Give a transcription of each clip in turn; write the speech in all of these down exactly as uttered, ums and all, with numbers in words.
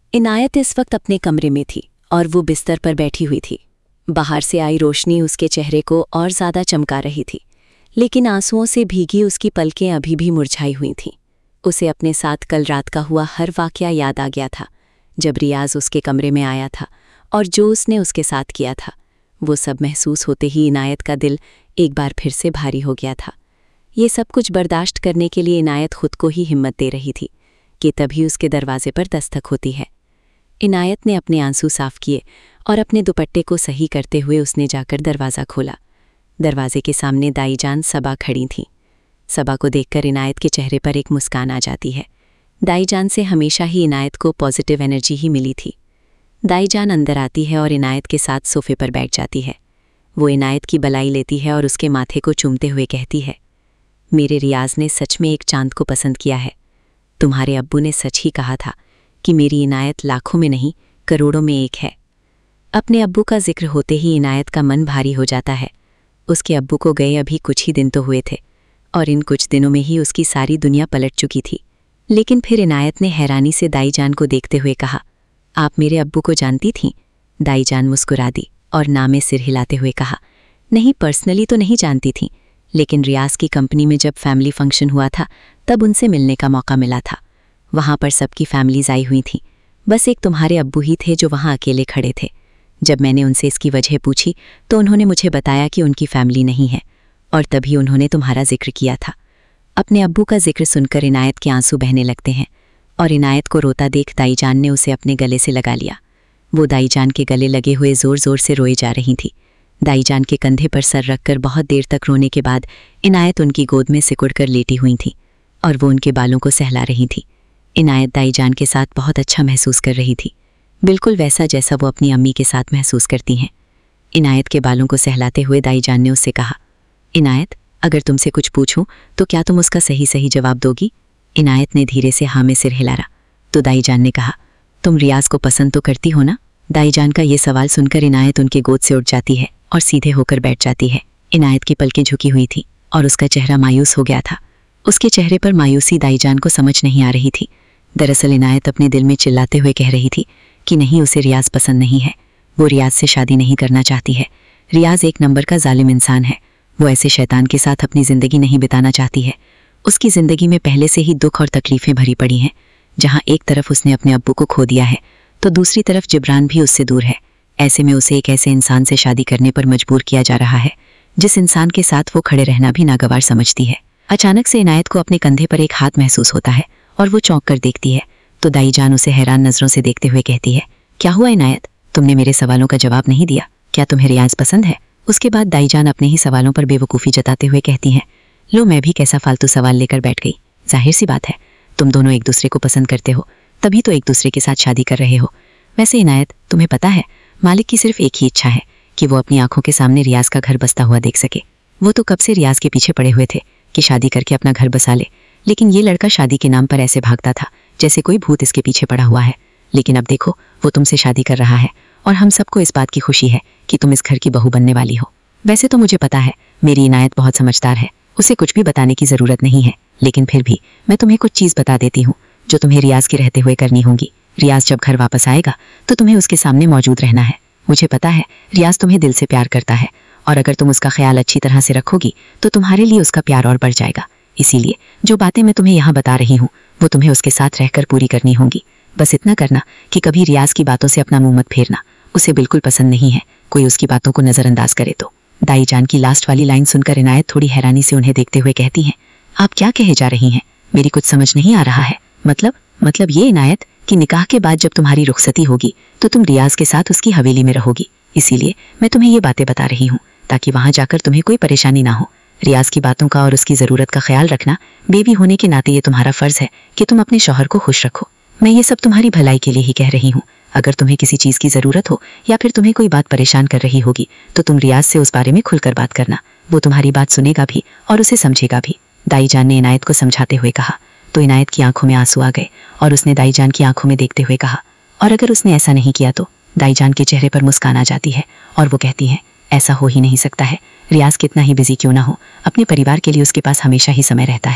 इनायत इस वक्त अपने कमरे में थी और वो बिस्तर पर बैठी हुई थी। बाहर से आई रोशनी उसके चेहरे को और ज़्यादा चमका रही थी, लेकिन आंसुओं से भीगी उसकी पलकें अभी भी मुरझाई हुई थीं। उसे अपने साथ कल रात का हुआ हर वाक़या याद आ गया था, जब रियाज उसके कमरे में आया था और जो उसने उसके साथ किया था। वो सब महसूस होते ही इनायत का दिल एक बार फिर से भारी हो गया था। ये सब कुछ बर्दाश्त करने के लिए इनायत खुद को ही हिम्मत दे रही थी कि तभी उसके दरवाजे पर दस्तक होती है। इनायत ने अपने आंसू साफ किए और अपने दुपट्टे को सही करते हुए उसने जाकर दरवाज़ा खोला। दरवाजे के सामने दाईजान सबा खड़ी थीं। सबा को देखकर इनायत के चेहरे पर एक मुस्कान आ जाती है। दाईजान से हमेशा ही इनायत को पॉजिटिव एनर्जी ही मिली थी। दाईजान अंदर आती है और इनायत के साथ सोफे पर बैठ जाती है। वो इनायत की बलाई लेती है और उसके माथे को चूमते हुए कहती है, मेरे रियाज ने सच में एक चांद को पसंद किया है। तुम्हारे अब्बू ने सच ही कहा था कि मेरी इनायत लाखों में नहीं करोड़ों में एक है। अपने अब्बू का जिक्र होते ही इनायत का मन भारी हो जाता है। उसके अब्बू को गए अभी कुछ ही दिन तो हुए थे और इन कुछ दिनों में ही उसकी सारी दुनिया पलट चुकी थी। लेकिन फिर इनायत ने हैरानी से दाईजान को देखते हुए कहा, आप मेरे अब्बू को जानती थीं? दाईजान मुस्कुरा दी और नामे सिर हिलाते हुए कहा, नहीं, पर्सनली तो नहीं जानती थीं, लेकिन रियाज की कंपनी में जब फैमिली फंक्शन हुआ था तब उनसे मिलने का मौका मिला था। वहाँ पर सबकी फैमिलीज आई हुई थीं, बस एक तुम्हारे अब्बू ही थे जो वहाँ अकेले खड़े थे। जब मैंने उनसे इसकी वजह पूछी तो उन्होंने मुझे बताया कि उनकी फैमिली नहीं है, और तभी उन्होंने तुम्हारा जिक्र किया था। अपने अब्बू का जिक्र सुनकर इनायत के आंसू बहने लगते हैं और इनायत को रोता देख दाईजान ने उसे अपने गले से लगा लिया। वो दाईजान के गले लगे हुए ज़ोर ज़ोर से रोए जा रही थी। दाईजान के कंधे पर सर रखकर बहुत देर तक रोने के बाद इनायत उनकी गोद में सिकुड़कर लेटी हुई थी और वो उनके बालों को सहला रही थी। इनायत दाईजान के साथ बहुत अच्छा महसूस कर रही थी, बिल्कुल वैसा जैसा वो अपनी अम्मी के साथ महसूस करती हैं। इनायत के बालों को सहलाते हुए दाईजान ने उससे कहा, इनायत, अगर तुमसे कुछ पूछूं तो क्या तुम उसका सही सही जवाब दोगी? इनायत ने धीरे से हाँ में सिर हिलाया। तो दाईजान ने कहा, तुम रियाज को पसंद तो करती हो ना? दाईजान का ये सवाल सुनकर इनायत उनकी गोद से उठ जाती है और सीधे होकर बैठ जाती है। इनायत की पलकें झुकी हुई थी और उसका चेहरा मायूस हो गया था। उसके चेहरे पर मायूसी दाईजान को समझ नहीं आ रही थी। दरअसल इनायत अपने दिल में चिल्लाते हुए कह रही थी कि नहीं, उसे रियाज पसंद नहीं है, वो रियाज से शादी नहीं करना चाहती है। रियाज एक नंबर का जालिम इंसान है, वो ऐसे शैतान के साथ अपनी ज़िंदगी नहीं बिताना चाहती है। उसकी ज़िंदगी में पहले से ही दुख और तकलीफ़ें भरी पड़ी हैं। जहाँ एक तरफ उसने अपने अब्बू को खो दिया है तो दूसरी तरफ जिब्रान भी उससे दूर है। ऐसे में उसे एक ऐसे इंसान से शादी करने पर मजबूर किया जा रहा है जिस इंसान के साथ वो खड़े रहना भी नागवार समझती है। अचानक से इनायत को अपने कंधे पर एक हाथ महसूस होता है और वो चौंक कर देखती है तो दाईजान उसे हैरान नज़रों से देखते हुए कहती है, क्या हुआ इनायत, तुमने मेरे सवालों का जवाब नहीं दिया? क्या तुम्हें रियाज पसंद है? उसके बाद दाईजान अपने ही सवालों पर बेवकूफ़ी जताते हुए कहती हैं, लो, मैं भी कैसा फालतू सवाल लेकर बैठ गई। जाहिर सी बात है, तुम दोनों एक दूसरे को पसंद करते हो, तभी तो एक दूसरे के साथ शादी कर रहे हो। वैसे इनायत, तुम्हें पता है, मालिक की सिर्फ एक ही इच्छा है कि वो अपनी आंखों के सामने रियाज का घर बसता हुआ देख सके। वो तो कब से रियाज के पीछे पड़े हुए थे कि शादी करके अपना घर बसा ले, लेकिन ये लड़का शादी के नाम पर ऐसे भागता था जैसे कोई भूत इसके पीछे पड़ा हुआ है। लेकिन अब देखो, वो तुमसे शादी कर रहा है और हम सबको इस बात की खुशी है कि तुम इस घर की बहू बनने वाली हो। वैसे तो मुझे पता है मेरी इनायत बहुत समझदार है, उसे कुछ भी बताने की ज़रूरत नहीं है, लेकिन फिर भी मैं तुम्हें कुछ चीज़ बता देती हूँ जो तुम्हें रियाज के रहते हुए करनी होगी। रियाज जब घर वापस आएगा तो तुम्हें उसके सामने मौजूद रहना है। मुझे पता है रियाज तुम्हें दिल से प्यार करता है और अगर तुम उसका ख्याल अच्छी तरह से रखोगी तो तुम्हारे लिए उसका प्यार और बढ़ जाएगा। इसीलिए जो बातें मैं तुम्हें यहाँ बता रही हूँ वो तुम्हें उसके साथ रहकर पूरी करनी होंगी। बस इतना करना कि कभी रियाज की बातों से अपना मुंह मत फेरना, उसे बिल्कुल पसंद नहीं है कोई उसकी बातों को नज़रअंदाज करे तो। दाईजान की लास्ट वाली लाइन सुनकर इनायत थोड़ी हैरानी से उन्हें देखते हुए कहती हैं, आप क्या कहे जा रही हैं? मेरी कुछ समझ नहीं आ रहा है। मतलब मतलब ये इनायत कि निकाह के बाद जब तुम्हारी रुखसती होगी तो तुम रियाज के साथ उसकी हवेली में रहोगी। इसीलिए मैं तुम्हें ये बातें बता रही हूँ ताकि वहाँ जाकर तुम्हें कोई परेशानी ना हो। रियाज की बातों का और उसकी ज़रूरत का ख्याल रखना, बेबी होने के नाते ये तुम्हारा फ़र्ज़ है कि तुम अपने शौहर को खुश रखो। मैं ये सब तुम्हारी भलाई के लिए ही कह रही हूँ। अगर तुम्हें किसी चीज़ की ज़रूरत हो या फिर तुम्हें कोई बात परेशान कर रही होगी तो तुम रियाज से उस बारे में खुलकर बात करना, वो तुम्हारी बात सुनेगा भी और उसे समझेगा भी। दाईजान ने इनायत को समझाते हुए कहा तो इनायत की आंखों में आंसू आ गए और उसने दाईजान की आंखों में देखते हुए कहा, और अगर उसने ऐसा नहीं किया तो? दाईजान के चेहरे पर मुस्कान आ जाती है और वो कहती हैं, ऐसा हो ही नहीं सकता है। रियाज कितना ही बिजी क्यों ना हो, अपने परिवार के लिए उसके पास हमेशा ही समय रहता है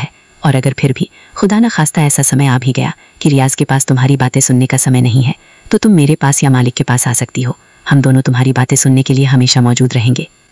और अगर फिर भी खुदा न खास्ता ऐसा समय आ भी गया कि रियाज के पास तुम्हारी बातें सुनने का समय नहीं है, तो तुम मेरे पास या मालिक के पास आ सकती हो। हम दोनों तुम्हारी बातें सुनने के लिए हमेशा मौजूद रहेंगे।